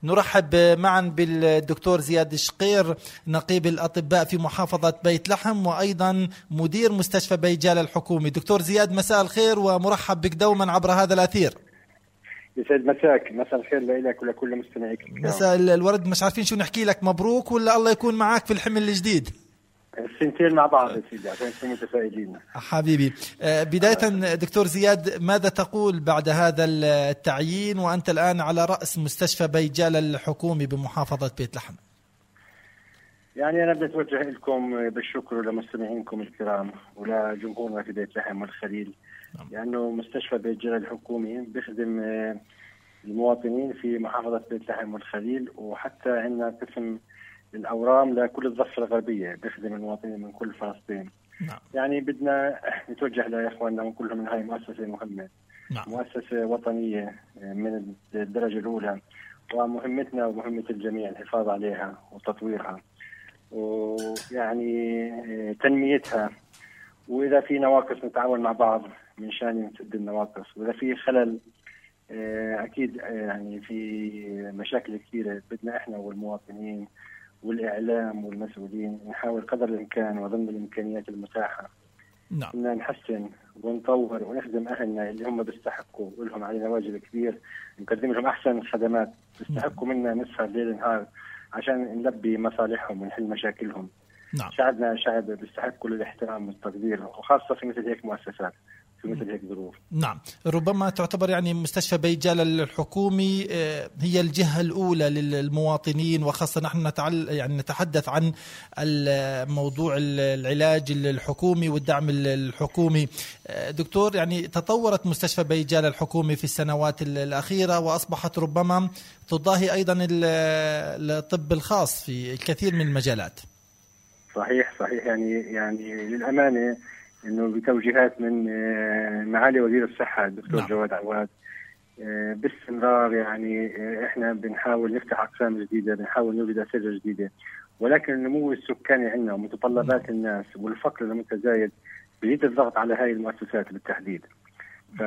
نرحب معا بالدكتور زياد شقير، نقيب الأطباء في محافظة بيت لحم وأيضا مدير مستشفى بيجال الحكومي. دكتور زياد، مساء الخير ومرحب بك دوما عبر هذا الأثير. يسعد مساك، مساء الخير لك ولكل مستمعيك. مساء الورد. مش عارفين شو نحكي لك، مبروك ولا الله يكون معك في الحمل الجديد؟ السنتين مع بعض يا سيدي عشان نكون متفائلين حبيبي. بداية دكتور زياد، ماذا تقول بعد هذا التعيين وأنت الآن على رأس مستشفى بيجال الحكومي بمحافظة بيت لحم؟ يعني أنا بدي أتوجه لكم بالشكر لمستمعينكم الكرام ولجمهورنا في بيت لحم والخليل، لأنه مستشفى بيجال الحكومي بيخدم المواطنين في محافظة بيت لحم والخليل، وحتى عندنا قسم الأورام لكل الضفة الغربية بيخدم المواطنين من كل فلسطين. يعني بدنا نتوجه لإخواننا ونقول من هاي مؤسسة مهمة، مؤسسة وطنية من الدرجة الأولى، ومهمتنا ومهمة الجميع الحفاظ عليها وتطويرها ويعني تنميتها، وإذا في نواقص نتعاون مع بعض من شان نسد النواقص، وإذا في خلل أكيد يعني في مشاكل كثيرة بدنا إحنا والمواطنين والإعلام والمسؤولين نحاول قدر الإمكان وضمن الإمكانيات المتاحة إن نحسن ونطور ونخدم أهلنا اللي هم بيستحقوا ولهم علينا واجب كبير، نقدم لهم أحسن خدمات، بيستحقوا منا نسهر ليل نهار عشان نلبي مصالحهم ونحل مشاكلهم. شعبنا شعب بيستحق كل الاحترام والتقدير، وخاصة في مثل هيك مؤسسات في مثل هيك ظروف. نعم، ربما تعتبر يعني مستشفى بيجال الحكومي هي الجهة الأولى للمواطنين، وخاصة نحن يعني نتحدث عن موضوع العلاج الحكومي والدعم الحكومي. دكتور، يعني تطورت مستشفى بيجال الحكومي في السنوات الأخيرة وأصبحت ربما تضاهي أيضا الطب الخاص في الكثير من المجالات. صحيح يعني للأمانة إنه بتوجيهات من معالي وزير الصحة الدكتور جواد عواد باستمرار، يعني إحنا بنحاول نفتح أقسام جديدة، بنحاول نوجد أسرة جديدة، ولكن النمو السكاني عندنا ومتطلبات الناس والفقر المتزايد بيزيد الضغط على هاي المؤسسات بالتحديد. ف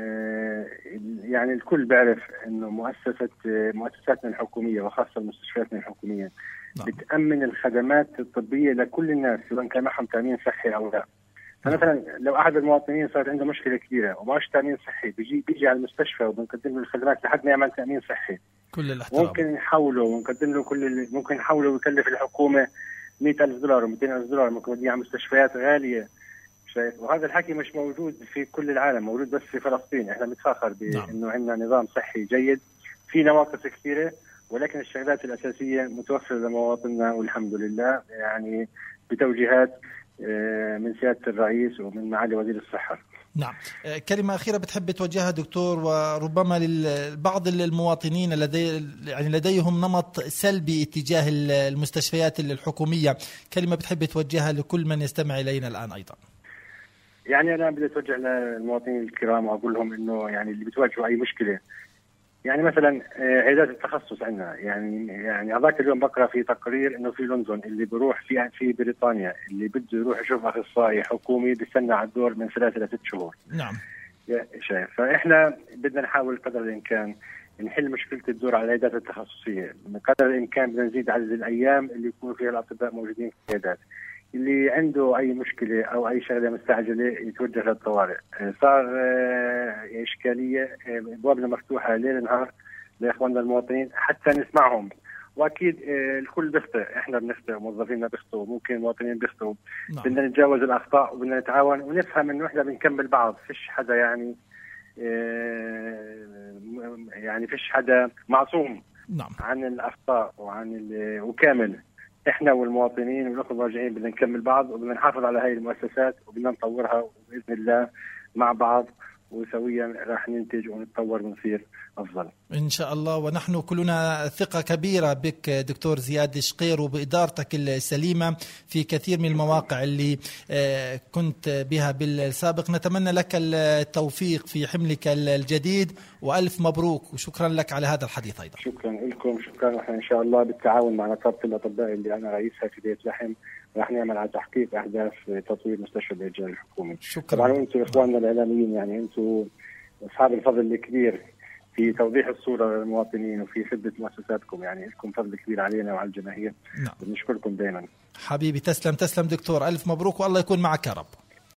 يعني الكل بيعرف إنه مؤسساتنا الحكومية وخاصة مستشفياتنا الحكومية بتأمن الخدمات الطبية لكل الناس سواء كان معهم تأمين صحي أو لا. فمثلا لو أحد المواطنين صارت عنده مشكلة كبيرة وماش تأمين صحي بيجي على المستشفى وبنقدم له الخدمات لحد ما يعمل تأمين صحي. كل الاحترام. ممكن نحوله ونقدم له ممكن نحوله ويكلف الحكومة $100,000 و$200,000 ممكن يوديه على مستشفيات غالية. شايف؟ وهذا الحكي مش موجود في كل العالم، موجود بس في فلسطين. احنا بنتفاخر بأنه عندنا نظام صحي جيد، في نواقص كثيرة ولكن الشغلات الأساسية متوفرة لمواطننا والحمد لله، يعني بتوجيهات من سيادة الرئيس ومن معالي وزير الصحة. نعم. كلمة أخيرة بتحب توجهها دكتور، وربما لبعض المواطنين يعني لديهم نمط سلبي اتجاه المستشفيات الحكومية، كلمة بتحب توجهها لكل من يستمع إلينا الآن أيضا؟ يعني أنا بدي أتوجه للمواطنين الكرام وأقول لهم إنه يعني اللي بتواجهوا أي مشكلة، يعني مثلا عيادات التخصص عندنا، يعني هذاك اليوم بقرا في تقرير انه في لندن اللي بيروح في بريطانيا اللي بده يروح يشوف اخصائي حكومي بيستنى على الدور من 3 إلى 6 شهور. نعم. شايف؟ فاحنا بدنا نحاول قدر الامكان نحل مشكله الدور على العيادات التخصصيه، بقدر الامكان بدنا نزيد عدد الايام اللي يكونوا فيها الاطباء موجودين في العيادات. اللي عنده اي مشكله او اي شغله مستعجله يتوجه للطوارئ. صار اشكاليه، ابوابنا مفتوحه ليل نهار لاخواننا المواطنين حتى نسمعهم، واكيد الكل بيخطئ، احنا بنخطئ، موظفينا بيخطئوا، ممكن المواطنين بيخطئوا. بدنا نتجاوز الاخطاء وبدنا نتعاون ونفهم انه احنا بنكمل بعض، فيش حدا يعني فيش حدا معصوم عن الاخطاء وكامل. احنا والمواطنين والاخوه الراجعين بدنا نكمل بعض وبدنا نحافظ على هاي المؤسسات وبدنا نطورها، وباذن الله مع بعض وسويا راح ننتج ونتطور ونصير أفضل إن شاء الله. ونحن كلنا ثقة كبيرة بك دكتور زياد شقير وبإدارتك السليمة في كثير من المواقع اللي كنت بها بالسابق. نتمنى لك التوفيق في حملك الجديد وألف مبروك، وشكرا لك على هذا الحديث أيضا. شكرا لكم، شكرا. ونحن إن شاء الله بالتعاون مع نقابة الأطباء اللي أنا رئيسها في بيت لحم راح نعمل على تحقيق أهداف تطوير مستشفى بيجال الحكومي. شكرا. طبعا أنتم إخواننا الإعلاميين، يعني أنتم أصحاب الفضل الكبير في توضيح الصورة للمواطنين وفي خدمة مؤسساتكم. يعني لكم فضل كبير علينا وعلى الجماهير. نعم. بنشكركم دائما حبيبي. تسلم دكتور، ألف مبروك والله يكون معك يا رب.